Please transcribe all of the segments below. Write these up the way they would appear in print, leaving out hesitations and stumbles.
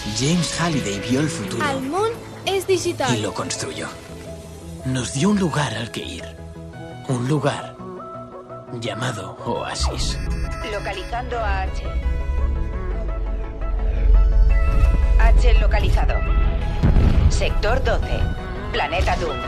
James Halliday vio el futuro. El món es digital. Y lo construyó. Nos dio un lugar al que ir. Un lugar llamado Oasis. Localizando a H. H localizado. Sector 12. Planeta Doom.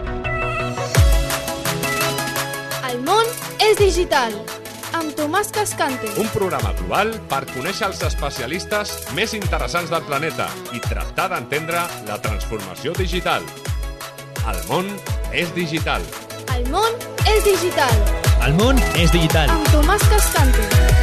El món és digital. Amb Tomàs Cascante. Un programa global per conèixer els especialistes més interessants del planeta i tractar d'entendre la transformació digital. El món és digital. El món és digital. El món és digital. Amb Tomàs Cascante.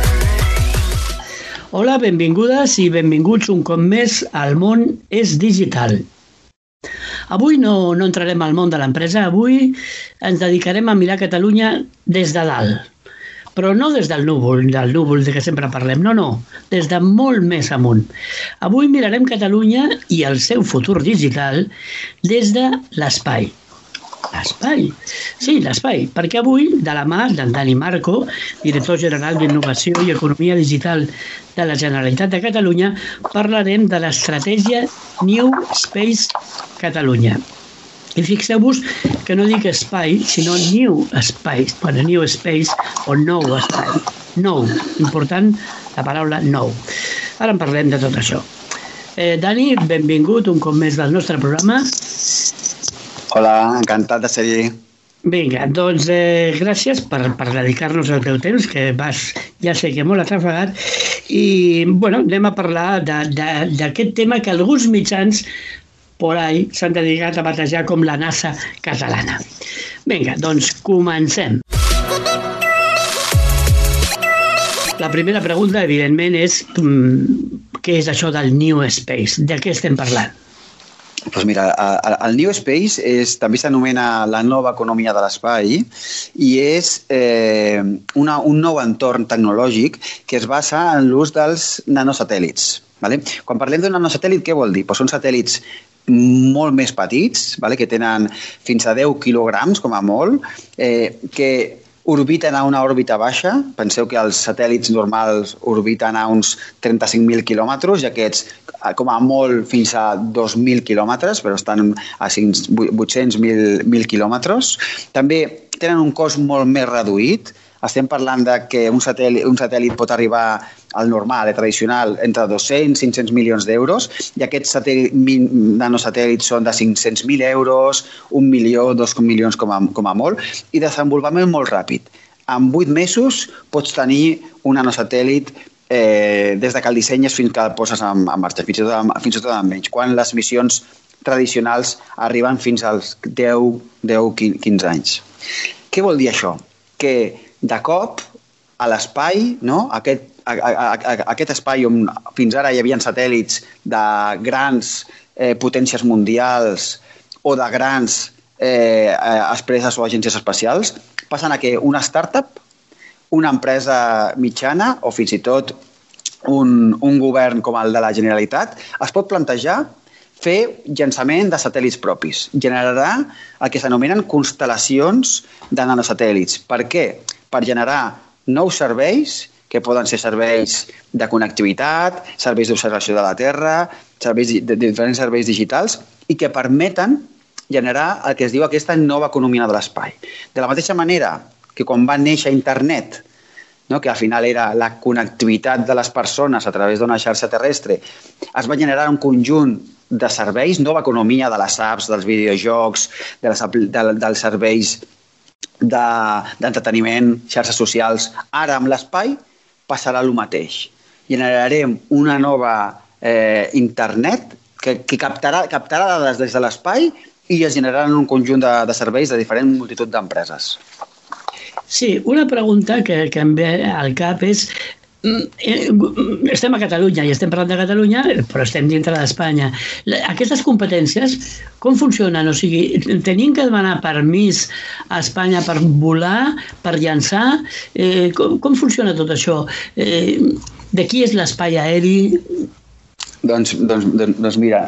Hola, benvingudes i benvinguts un cop més al món és digital. Avui no entrarem al món de l'empresa, avui ens dedicarem a mirar Catalunya des de dalt. Però no des del núvol de què sempre parlem, no, des de molt més amunt. Avui mirarem Catalunya i el seu futur digital des de l'espai. L'espai? Sí, l'espai, perquè avui, de la mà d'en Dani Marco, director general d'Innovació i Economia Digital de la Generalitat de Catalunya, parlarem de l'estratègia New Space Catalunya. I fixeu-vos que no dic espai, sinó New Space. Bueno, New Space o nou espai. Nou. Important la paraula nou. Ara en parlem de tot això. Dani, benvingut un cop més del nostre programa. Hola, encantat de ser-hi. Vinga, doncs gràcies per dedicar-nos el teu temps, que vas, ja sé que molt atrafegat, i bueno, anem a parlar d'aquest tema que alguns mitjans por ahí s'han dedicat a batejar com la NASA catalana. Vinga, doncs comencem. La primera pregunta, evidentment, és què és això del New Space? De què estem parlant? Doncs mira, el New Space també s'anomena la nova economia de l'espai i és un nou entorn tecnològic que es basa en l'ús dels nanosatèl·lits. Quan parlem d'un nanosatèl·lit, què vol dir? Són satèl·lits molt més petits, que tenen fins a 10 quilograms, com a molt, que orbiten a una òrbita baixa. Penseu que els satèl·lits normals orbiten a uns 35.000 quilòmetres i aquests, com a molt, fins a 2.000 quilòmetres, però estan a 800.000 quilòmetres. També tenen un cost molt més reduït. Estem parlant de que un satèl·lit pot arribar al normal, tradicional, entre 200 i 500 milions d'euros, i aquests nanosatèl·lits són de 500.000 euros, 1 milió, 2 milions com a molt, i desenvolupament molt ràpid. En 8 mesos pots tenir un nanosatèl·lit des que el dissenyes fins que el poses en marxa, fins i tot en menys, quan les missions tradicionals arriben fins als 10-15 anys. Què vol dir això? Que de cop a l'espai, aquest espai on fins ara hi havia satèl·lits de grans potències mundials o de grans empreses o agències espacials, passen a que una startup, una empresa mitjana o fins i tot un govern com el de la Generalitat es pot plantejar fer llançament de satèl·lits propis. Generarà el que s'anomenen constel·lacions de nanosatèl·lits. Per què? Per generar nous serveis, que poden ser serveis de connectivitat, serveis d'observació de la Terra, diferents serveis digitals, i que permeten generar el que es diu aquesta nova economia de l'espai. De la mateixa manera que quan va néixer internet, que al final era la connectivitat de les persones a través d'una xarxa terrestre, es va generar un conjunt de serveis, nova economia de les apps, dels videojocs, dels serveis d'entreteniment, xarxes socials. Ara, amb l'espai, passarà el mateix. Generarem una nova internet que captarà dades des de l'espai i es generaran un conjunt de serveis de diferent multitud d'empreses. Sí, una pregunta que em ve al cap és estem a Catalunya i estem parlant de Catalunya, però estem dintre d'Espanya. Aquestes competències, com funcionen? O sigui, tenim que demanar permís a Espanya per volar, per llançar? Com funciona tot això? De qui és l'espai aeri? Doncs mira,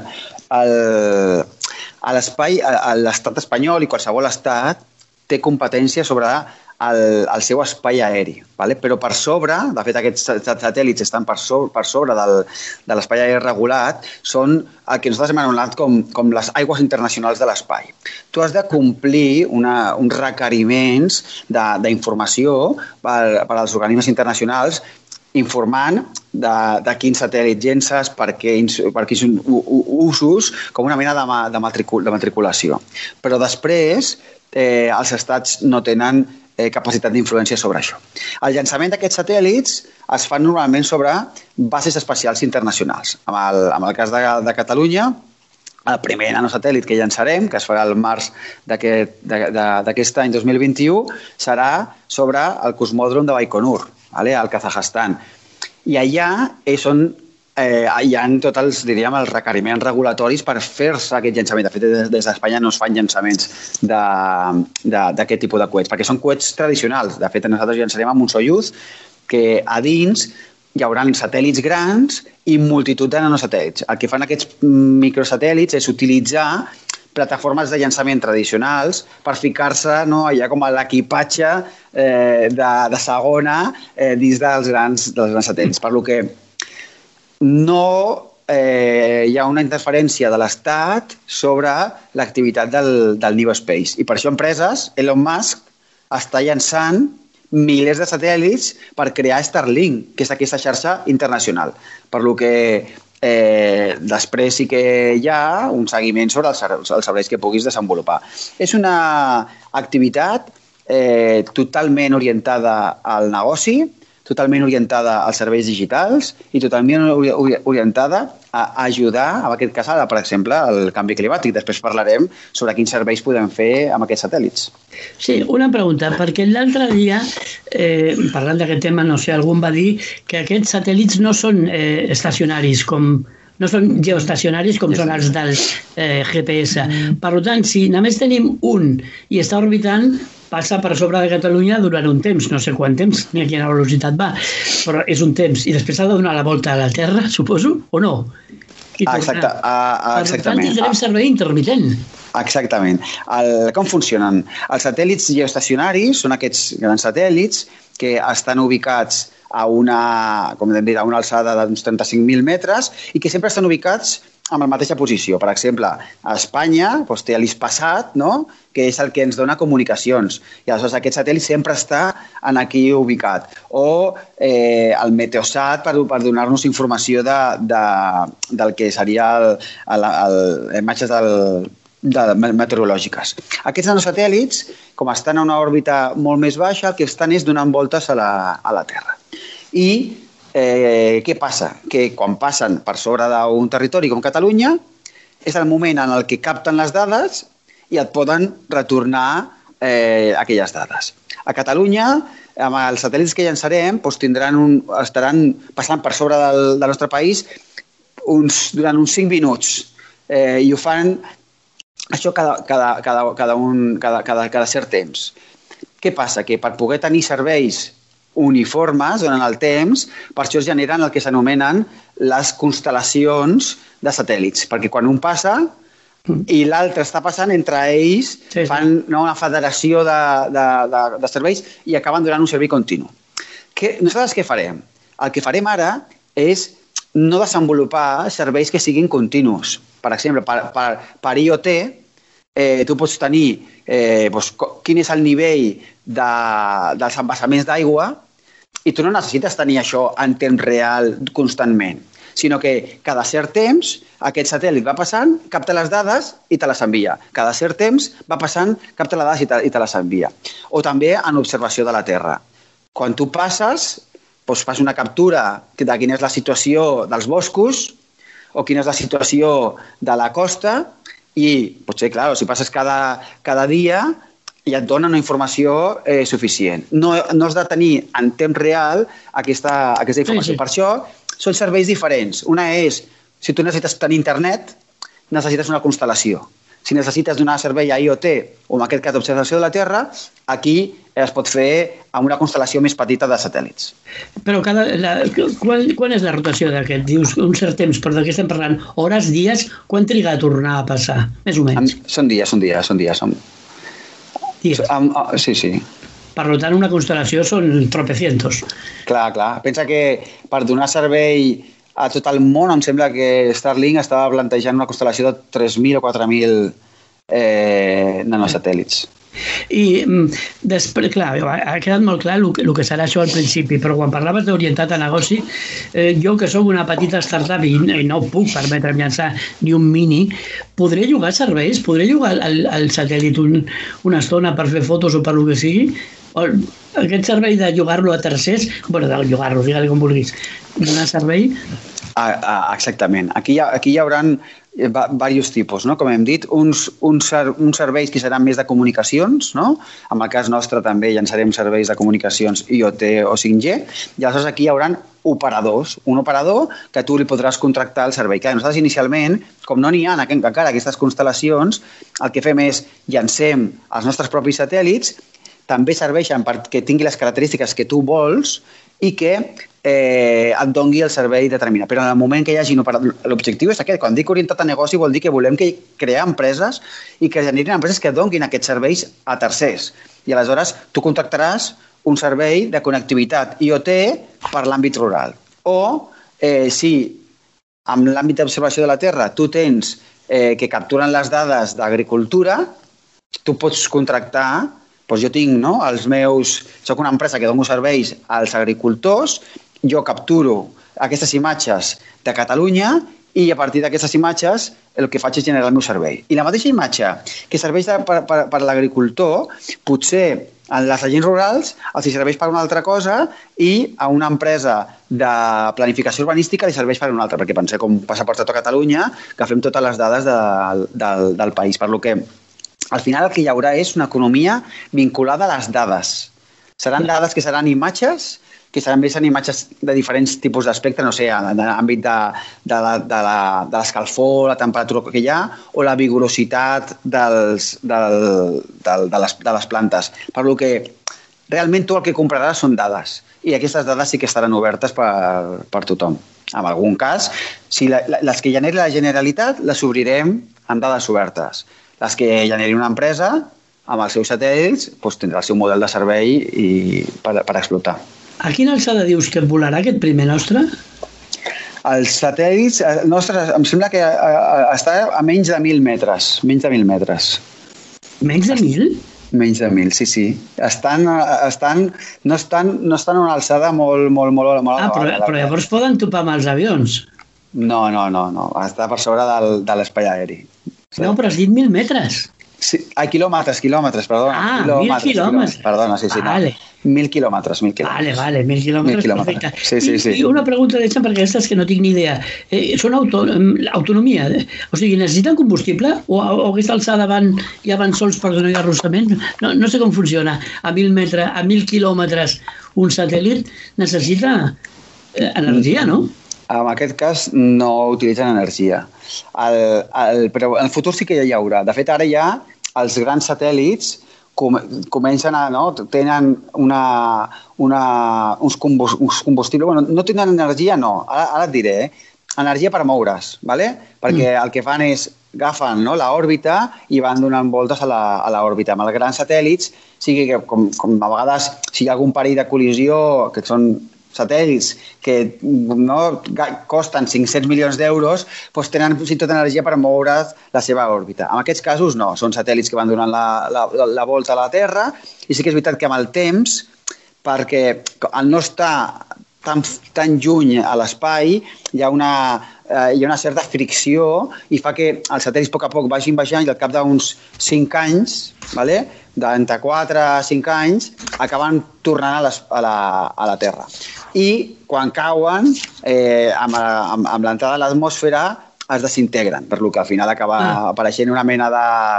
a l'espai, l'estat espanyol i qualsevol estat té competència sobre el seu espai aeri. Vale? Però per sobre, de fet aquests satèl·lits estan per sobre de l'espai aeri regulat, són el que nosaltres hem anomenat com les aigües internacionals de l'espai. Tu has de complir uns requeriments d'informació per als organismes internacionals informant de quins satèl·lits llences, per quins usos, com una mena de matriculació. Però després els estats no tenen capacitat d'influència sobre això. El llançament d'aquests satèl·lits es fa normalment sobre bases espacials internacionals. En el cas de Catalunya, el primer nanosatèl·lit que llançarem, que es farà al març d'aquest any 2021, serà sobre el cosmòdrom de Baikonur, al Kazakhstan. I allà és on hi ha tots els requeriments regulatoris per fer-se aquest llançament. De fet, des d'Espanya no es fan llançaments d'aquest tipus de coets, perquè són coets tradicionals. De fet, nosaltres llançarem amb un Soyuz, que a dins hi haurà satèl·lits grans i multitud de nanosatèl·lits. El que fan aquests microsatèl·lits és utilitzar plataformes de llançament tradicionals per ficar-se allà com a l'equipatge de segona dins dels grans satèl·lits. Per lo que no hi ha una interferència de l'Estat sobre l'activitat del New Space. I per això empreses, Elon Musk, està llançant milers de satèl·lits per crear Starlink, que és aquesta xarxa internacional. Per lo que després sí que hi ha un seguiment sobre els serveis que puguis desenvolupar. És una activitat totalment orientada al negoci, totalment orientada als serveis digitals i totalment orientada a ajudar, en aquest cas, per exemple, al canvi climàtic. Després parlarem sobre quins serveis podem fer amb aquests satèl·lits. Sí, una pregunta, perquè l'altre dia, parlant d'aquest tema, no sé, algú va dir que aquests satèl·lits no són estacionaris, no són geoestacionaris com són els del GPS. Per tant, si només tenim un i està orbitant, passa per sobre de Catalunya durant un temps, no sé quant temps ni a quina velocitat va, però és un temps. I després ha de donar la volta a la Terra, suposo, o no? Exactament. Per tant, tindrem servei intermitent. Exactament. Com funcionen? Els satèl·lits geoestacionaris són aquests grans satèl·lits que estan ubicats a una alçada d'uns 35.000 metres i que sempre estan ubicats en la mateixa posició. Per exemple, a Espanya té l'ISPASAT, que és el que ens dona comunicacions. I aleshores aquest satèl·lit sempre està aquí ubicat. O el Meteosat per donar-nos informació del que seria imatges meteorològiques. Aquests nanosatèl·lits, com estan a una òrbita molt més baixa, el que estan és donant voltes a la Terra. I què passa? Que quan passen per sobre d'un territori com Catalunya, és el moment en el que capten les dades i et poden retornar aquelles dades. A Catalunya, amb els satèl·lits que llançarem, estaran passant per sobre del nostre país durant uns 5 minuts. I ho fan això cada cert temps. Què passa? Que per poder tenir serveis uniformes durant el temps, per això es generen el que s'anomenen les constel·lacions de satèl·lits, perquè quan un passa i l'altre està passant, entre ells fan una federació de serveis i acaben donant un servei continu. Nosaltres què farem? El que farem ara és no desenvolupar serveis que siguin continus. Per exemple, per IoT, tu pots tenir quin és el nivell dels embassaments d'aigua i tu no necessites tenir això en temps real constantment, sinó que cada cert temps aquest satèl·lit va passant, capta les dades i te les envia. Cada cert temps va passant, capta les dades i te les envia. O també en observació de la Terra. Quan tu passes, fas una captura de quina és la situació dels boscos o quina és la situació de la costa i potser, clar, si passes cada dia i et dona una informació suficient. No has de tenir en temps real aquesta informació. Per això són serveis diferents. Una és, si tu necessites tenir internet, necessites una constel·lació. Si necessites donar servei a IoT o en aquest cas d'observació de la Terra, aquí es pot fer amb una constel·lació més petita de satèl·lits. Però quan és la rotació d'aquest? Dius un cert temps, però de què estem parlant? Hores, dies? Quan triga a tornar a passar? Més o menys. Són dies. Dies. Sí. Per tant, una constel·lació són tropecientos. Clar. Pensa que per donar servei a tot el món, em sembla que Starlink estava plantejant una constel·lació de 3.000 o 4.000 nanosatèl·lits. I després, clar, ha quedat molt clar el que serà això al principi, però quan parlaves d'orientat a negoci, jo que sóc una petita startup i no puc permetre'm llançar ni un mini, podré llogar serveis? Podré llogar el satèl·lit una estona per fer fotos o per lo que sigui? O aquest servei de llogar-lo a tercers, bueno, de llogar-lo, digue-li com vulguis, donar servei? Exactament. Aquí hi haurà diversos tipus, no? Com hem dit, uns serveis que seran més de comunicacions, no? En el cas nostre també llançarem serveis de comunicacions IoT o 5G, i aleshores aquí hi haurà operadors, un operador que tu li podràs contractar el servei. Clar, nosaltres inicialment, com no n'hi ha encara aquestes constel·lacions, el que fem és llancem els nostres propis satèl·lits, també serveixen perquè tingui les característiques que tu vols i que et doni el servei determinat. Però en el moment que hi hagi l'objectiu és aquest. Quan dic orientat a negoci vol dir que volem crear empreses i que generin empreses que donin aquests serveis a tercers. I aleshores tu contractaràs un servei de connectivitat IoT per l'àmbit rural. O si en l'àmbit d'observació de la Terra tu tens que capturen les dades d'agricultura, tu pots contractar. Doncs jo tinc, no, soc una empresa que dono serveis als agricultors, jo capturo aquestes imatges de Catalunya i a partir d'aquestes imatges el que faig és generar el meu servei. I la mateixa imatge que serveix per l'agricultor, potser a les agents rurals els serveix per una altra cosa i a una empresa de planificació urbanística li serveix per una altra, perquè penseu com passa per tota Catalunya, que fem totes les dades del país. Per lo que al final el que hi haurà és una economia vinculada a les dades. Seran dades que seran imatges, que també seran imatges de diferents tipus d'aspecte, no sé, en l'àmbit de l'escalfor, la temperatura que hi ha, o la vigorositat de les plantes. Per lo que realment tu el que compraràs són dades, i aquestes dades sí que estaran obertes per tothom. En algun cas, si les que generi la Generalitat les obrirem amb dades obertes. Les que generi una empresa, amb els seus satèl·lits, doncs tindrà el seu model de servei per explotar. A quina alçada dius que volarà aquest primer nostre? Els satèl·lits nostres, em sembla que està a menys de 1.000 metres. Menys de 1.000 metres. Menys de 1.000? Menys de 1.000, sí. No estan a una alçada molt elevada. Però llavors poden topar amb els avions? No. Està per sobre de l'espai aeri. No, però has dit 1.000 metres. Sí, quilòmetres, perdona. 1.000 quilòmetres. Perdona, sí. Vale. 1.000 quilòmetres. Vale, 1.000 quilòmetres, perfecte. Sí. I una pregunta d'esta, perquè aquestes que no tinc ni idea. Són autonomia? O sigui, necessiten combustible? O a aquesta alçada ja van sols per donar arrossament? No sé com funciona. A 1.000 quilòmetres un satèl·lit necessita energia, no? En aquest cas no utilitzen energia. Però en el futur sí que hi haurà. De fet, ara ja els grans satèl·lits comencen tenen uns combustibles. Bueno, no tenen energia, no. Ara et diré, energia per moure's, ¿vale? Perquè el que fan és agafen l'òrbita i van donant voltes a l'òrbita. Amb els grans satèl·lits, sigui que com a vegades si hi ha algun perill de col·lisió, que són satèl·lits que costen 500 milions d'euros, doncs tenen fins i tot energia per moure la seva òrbita. En aquests casos no, són satèl·lits que van donant la volta a la Terra i sí que és veritat que amb el temps, perquè al no estar tan lluny a l'espai hi ha una certa fricció i fa que els satèl·lits a poc vagin baixant i al cap d'uns 5 anys, d'entre 4 a 5 anys, acaben tornant a la Terra. I quan cauen, amb l'entrada a l'atmosfera, es desintegren, per lo que al final acaba apareixent una mena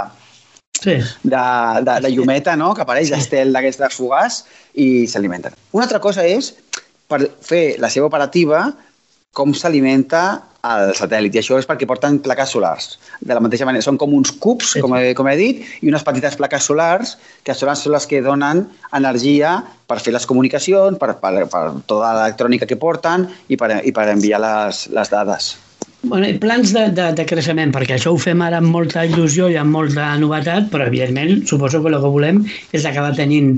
de llumeta, que apareix d'estel d'aquestes fugaç i s'alimenten. Una altra cosa és, per fer la seva operativa, com s'alimenta el satèl·lit. I això és perquè porten plaques solars. De la mateixa manera, són com uns cubs, com he dit, i unes petites plaques solars, que són les que donen energia per fer les comunicacions, per tota l'electrònica que porten i per enviar les dades. Plans de creixement, perquè això ho fem ara amb molta il·lusió i amb molta novetat, però evidentment suposo que el que volem és acabar tenint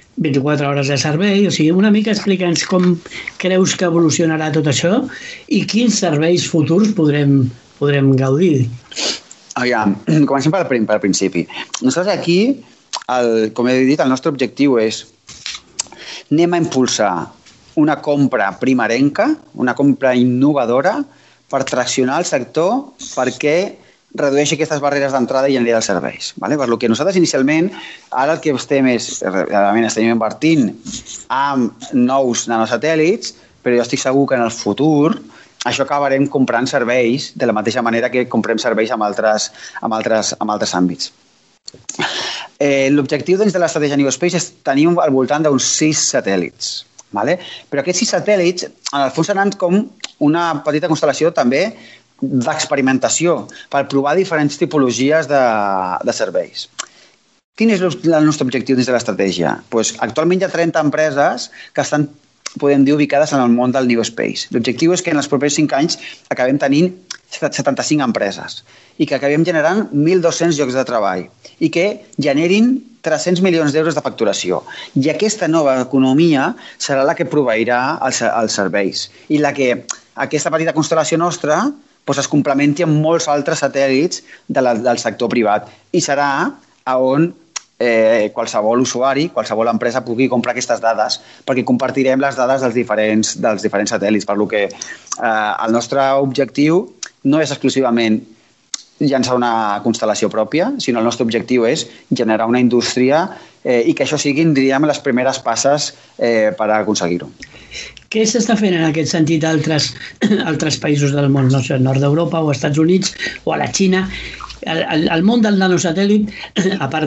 24 hores de servei, o sigui, una mica explica'ns com creus que evolucionarà tot això i quins serveis futurs podrem gaudir. Aviam, comencem pel principi. Nosaltres aquí, com he dit, el nostre objectiu és anem a impulsar una compra primerenca, una compra innovadora per traccionar el sector perquè redueixi aquestes barreres d'entrada i enllà dels serveis. Vale? Per lo que nosaltres inicialment, ara el que estem invertint amb nous nanosatèl·lits, però jo estic segur que en el futur això acabarem comprant serveis de la mateixa manera que comprem serveis en altres àmbits. L'objectiu de l'estratègia New Space és tenir al voltant d'uns 6 satèl·lits. Vale? Però aquests 6 satèl·lits, en el fons, seran com una petita constel·lació també d'experimentació per provar diferents tipologies de serveis. Quin és el nostre objectiu dins de l'estratègia? Actualment hi ha 30 empreses que estan, podem dir, ubicades en el món del New Space. L'objectiu és que en els propers 5 anys acabem tenint 75 empreses i que acabem generant 1.200 llocs de treball i que generin 300 milions d'euros de facturació. I aquesta nova economia serà la que proveirà els serveis i la que aquesta petita constel·lació nostra es complementi amb molts altres satèl·lits del sector privat i serà on qualsevol usuari, qualsevol empresa pugui comprar aquestes dades perquè compartirem les dades dels diferents satèl·lits, per lo que el nostre objectiu no és exclusivament llançar una constel·lació pròpia, sinó el nostre objectiu és generar una indústria i que això siguin, diríem, les primeres passes per aconseguir-ho. Què s'està fent en aquest sentit a altres països del món, no sé, al nord d'Europa o als Estats Units o a la Xina? El món del nanosatèl·lit, a part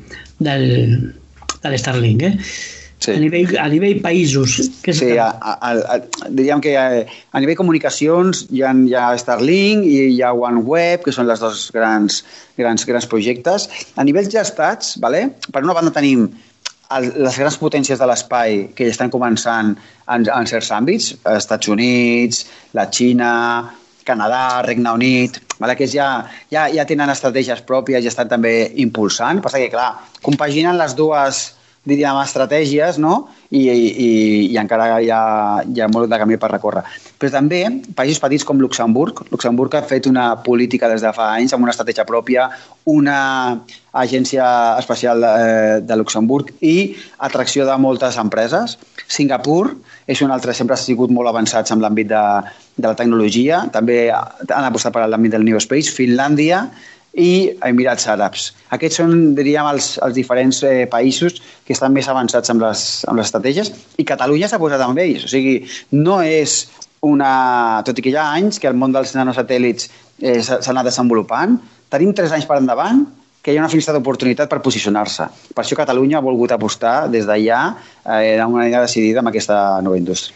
de l'Starlink, sí. A nivell països. Sí, diríem que a nivell comunicacions hi ha Starlink i hi ha OneWeb, que són els dos grans projectes. A nivell d'estats, per una banda tenim les grans potències de l'espai que ja estan començant en certs àmbits, Estats Units, la Xina, Canadà, Regne Unit, que ja tenen estratègies pròpies i estan també impulsant. Passa que, clar, compaginen les dues, diríem, estratègies, no? I encara hi ha molt de camí per recórrer. Però també països petits com Luxemburg. Luxemburg ha fet una política des de fa anys amb una estratègia pròpia, una agència especial de Luxemburg i atracció de moltes empreses. Singapur és un altre, sempre ha sigut molt avançats en l'àmbit de la tecnologia. També han apostat per l'àmbit del New Space. Finlàndia i Emirats Àrabs. Aquests són, diríem, els diferents països que estan més avançats amb les estratègies i Catalunya s'ha posat amb ells. O sigui, no és tot i que hi ha anys que el món dels nanosatèl·lits s'ha anat desenvolupant, tenim 3 anys per endavant que hi ha una finestra d'oportunitat per posicionar-se. Per això Catalunya ha volgut apostar des d'allà d'una manera decidida amb aquesta nova indústria.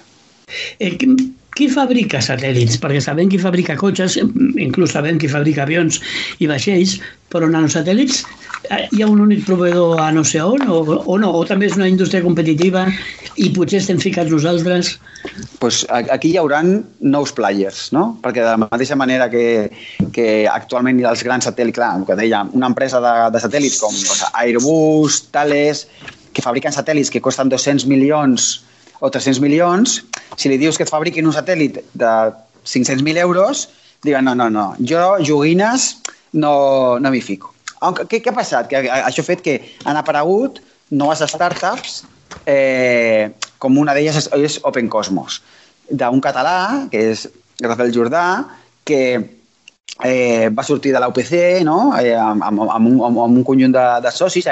Qui fabrica satèl·lits? Perquè sabem qui fabrica cotxes, inclús sabem qui fabrica avions i vaixells, però nanosatèl·lits hi ha un únic proveïdor a no sé on o no? O també és una indústria competitiva i potser estem ficats nosaltres? Aquí hi haurà nous players, no? Perquè de la mateixa manera que actualment els grans satèl·lits, clar, el que dèiem, una empresa de satèl·lits com Airbus, Thales, que fabriquen satèl·lits que costen 200 milions o 300 milions, si li dius que et fabriquin un satèl·lit de 500.000 euros, diuen no, jo joguines no m'hi fico. Què ha passat? Que això ha fet que han aparegut noves startups, com una d'elles és Open Cosmos, d'un català, que és Rafael Jordà, que va sortir de la UPC, no? amb un conjunt de socis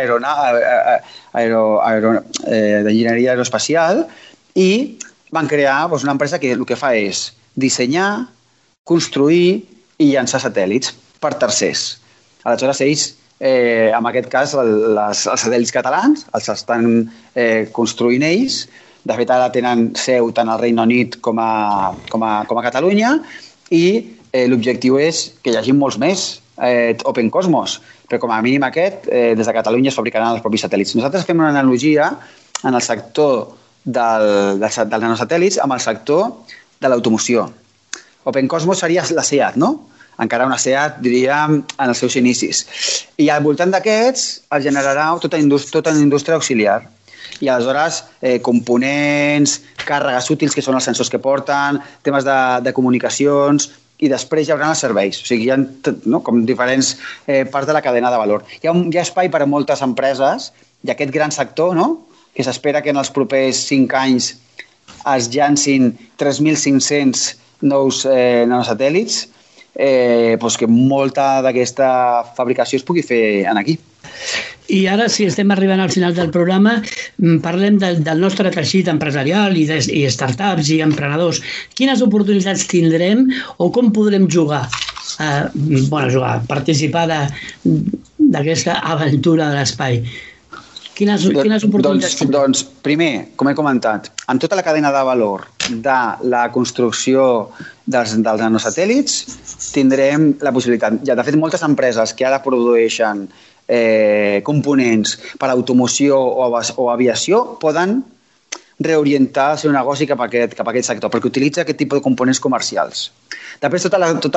d'enginyeria aeroespacial, i van crear una empresa que el que fa és dissenyar, construir i llançar satèl·lits per tercers. Aleshores, ells, en aquest cas, els satèl·lits catalans els estan construint ells. De fet, ara tenen seu tant al Regne Unit com a Catalunya i l'objectiu és que hi hagi molts més Open Cosmos, però com a mínim aquest, des de Catalunya es fabricaran els propis satèl·lits. Nosaltres fem una analogia en el sector dels nanosatèl·lits amb el sector de l'automoció. Open Cosmos seria la SEAT, no? Encara una SEAT, diríem, en els seus inicis. I al voltant d'aquests es generarà tota una indústria auxiliar. I aleshores components, càrregues útils, que són els sensors que porten, temes de comunicacions, i després hi haurà els serveis. O sigui, hi ha com diferents parts de la cadena de valor. Hi ha espai per a moltes empreses i aquest gran sector, que s'espera que en els propers 5 anys es llancin 3.500 nous nanosatèl·lits, doncs que molta d'aquesta fabricació es pugui fer aquí. I ara, si estem arribant al final del programa, parlem del nostre teixit empresarial i startups i emprenedors. Quines oportunitats tindrem o com podrem jugar, participar d'aquesta aventura de l'espai? Quines oportunitats tindrem? Doncs, primer, com he comentat, en tota la cadena de valor de la construcció dels nanosatèl·lits tindrem la possibilitat. Ja, de fet, moltes empreses que ara produeixen components per a automoció o aviació poden reorientar el seu negoci cap a aquest sector, perquè utilitza aquest tipus de components comercials. Després, tota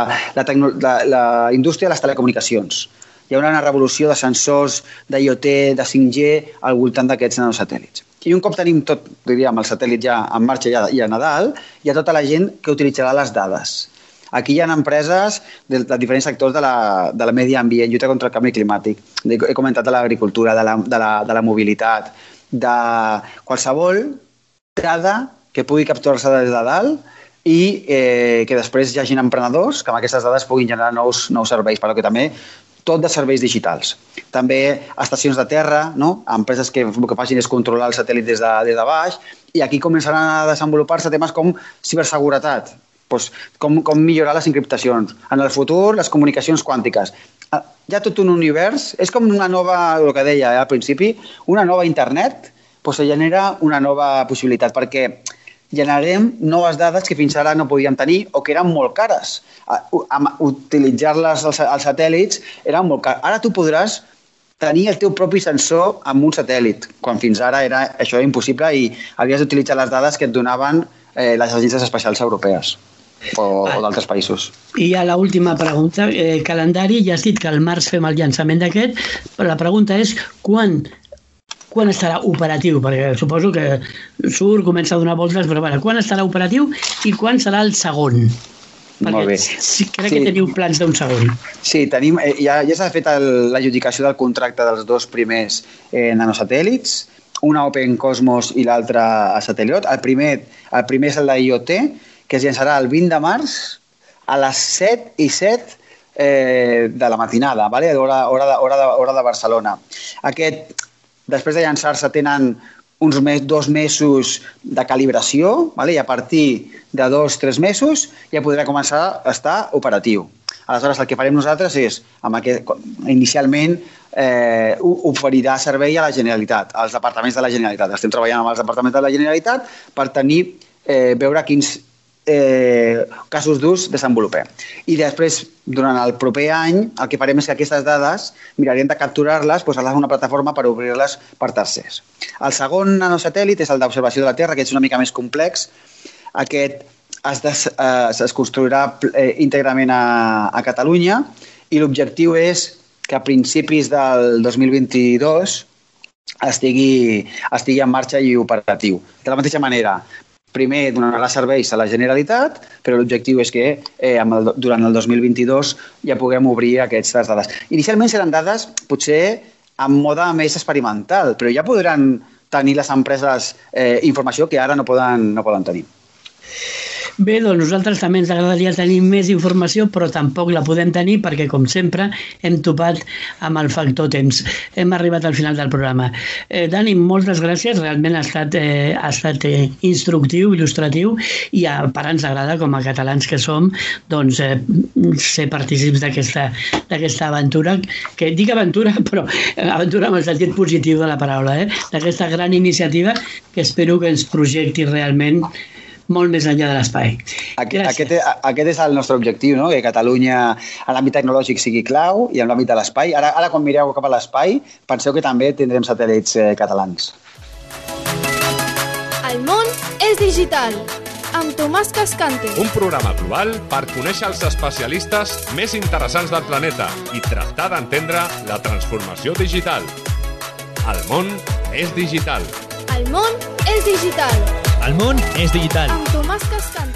la indústria de les telecomunicacions. Hi haurà una revolució de sensors, d'IoT, de 5G al voltant d'aquests nanosatèl·lits. I un cop tenim tot, diríem, el satèl·lit ja en marxa i a Nadal, hi ha tota la gent que utilitzarà les dades. Aquí hi ha empreses de diferents sectors de la medi ambient, lluita contra el canvi climàtic. He comentat de l'agricultura, de la mobilitat, de qualsevol dada que pugui capturar-se des de dalt i que després hi hagin emprenedors que amb aquestes dades puguin generar nous serveis, però que també tot de serveis digitals. També estacions de terra, empreses que el que facin és controlar el satèl·lit des de baix, i aquí començaran a desenvolupar-se temes com ciberseguretat, com millorar les encriptacions. En el futur, les comunicacions quàntiques. Hi ha tot un univers, és com una nova, el que deia al principi, una nova internet, se genera una nova possibilitat, perquè generarem noves dades que fins ara no podíem tenir o que eren molt cares. Utilitzar-les als satèl·lits eren molt cares. Ara tu podràs tenir el teu propi sensor amb un satèl·lit, quan fins ara això era impossible i havies d'utilitzar les dades que et donaven les agències espacials europees o d'altres països. I ja l'última pregunta, calendari, ja has dit que al març fem el llançament d'aquest, però la pregunta és quan estarà operatiu? Perquè suposo que comença a donar voltes, però quan estarà operatiu i quan serà el segon? Molt bé. Crec que teniu plans d'un segon. Sí, tenim, ja s'ha fet l'adjudicació del contracte dels 2 primers nanosatèl·lits, una Open Cosmos i l'altra a Satelliot. El primer és el d'IoT, que es llançarà el 20 de març a les 7:07 de la matinada, hora de Barcelona. Aquest, després de llançar-se, tenen uns 2 mesos de calibració, i a partir de 2-3 mesos ja podrà començar a estar operatiu. Aleshores, el que farem nosaltres és, inicialment, oferirà servei a la Generalitat, als departaments de la Generalitat. Estem treballant amb els departaments de la Generalitat per veure quins casos d'ús desenvolupem. I després, durant el proper any, el que farem és que aquestes dades mirarem de capturar-les, posar-les en una plataforma per obrir-les per tercers. El segon nanosatèl·lit és el d'observació de la Terra, que és una mica més complex. Aquest es construirà íntegrament a Catalunya i l'objectiu és que a principis del 2022 estigui en marxa i operatiu. De la mateixa manera, primer donarà serveis a la Generalitat, però l'objectiu és que durant el 2022 ja puguem obrir aquestes dades. Inicialment seran dades potser en mode més experimental, però ja podran tenir les empreses informació que ara no poden tenir. Bé, doncs nosaltres també ens agradaria tenir més informació, però tampoc la podem tenir perquè, com sempre, hem topat amb el factor temps. Hem arribat al final del programa. Dani, moltes gràcies. Realment ha estat instructiu, il·lustratiu, i a part ens agrada, com a catalans que som, doncs, ser partícips d'aquesta aventura, que dic aventura, però aventura amb el sentit positiu de la paraula, d'aquesta gran iniciativa que espero que ens projecti realment molt més enllà de l'espai. Aquest és el nostre objectiu, que Catalunya en l'àmbit tecnològic sigui clau i en l'àmbit de l'espai. Ara quan mireu cap a l'espai, penseu que també tindrem satèl·lits catalans. El món és digital, amb Tomàs Cascante. Un programa global per conèixer els especialistes més interessants del planeta i tractar d'entendre la transformació digital. El món és digital. El món és digital. El món és digital. Amb Tomàs Cascante.